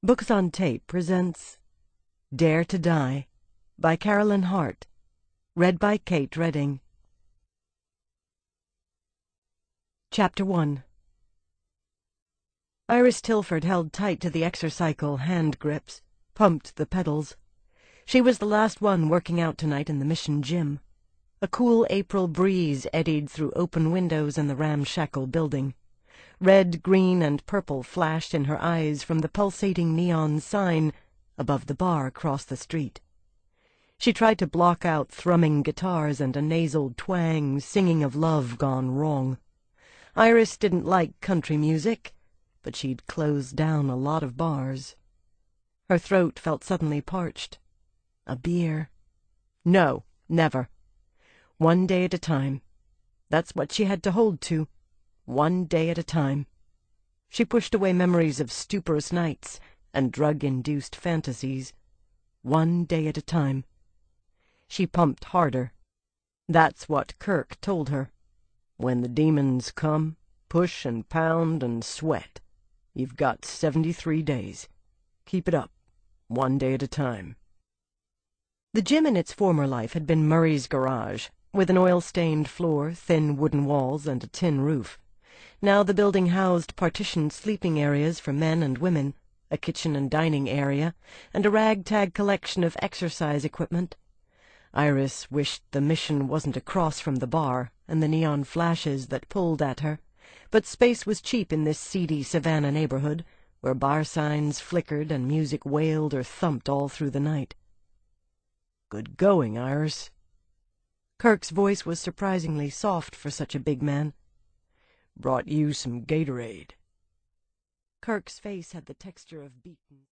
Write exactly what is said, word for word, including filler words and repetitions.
Books on Tape presents Dare to Die by Carolyn Hart, read by Kate Redding. Chapter one. Iris Tilford held tight to the exercycle hand grips, pumped the pedals. She was the last one working out tonight in the mission gym. A cool April breeze eddied through open windows in the ramshackle building. Red, green, and purple flashed in her eyes from the pulsating neon sign above the bar across the street. She tried to block out thrumming guitars and a nasal twang singing of love gone wrong. Iris didn't like country music, but she'd closed down a lot of bars. Her throat felt suddenly parched. A beer? No, never. One day at a time. That's what she had to hold to. One day at a time. She pushed away memories of stuporous nights and drug-induced fantasies. One day at a time. She pumped harder. That's what Kirk told her. When the demons come, push and pound and sweat. You've got seventy-three days. Keep it up, one day at a time. The gym in its former life had been Murray's garage, with an oil-stained floor, thin wooden walls, and a tin roof. Now the building housed partitioned sleeping areas for men and women, a kitchen and dining area, and a ragtag collection of exercise equipment. Iris wished the mission wasn't across from the bar and the neon flashes that pulled at her, but space was cheap in this seedy Savannah neighborhood, where bar signs flickered and music wailed or thumped all through the night. "Good going, Iris." Kirk's voice was surprisingly soft for such a big man. "Brought you some Gatorade." Kirk's face had the texture of beaten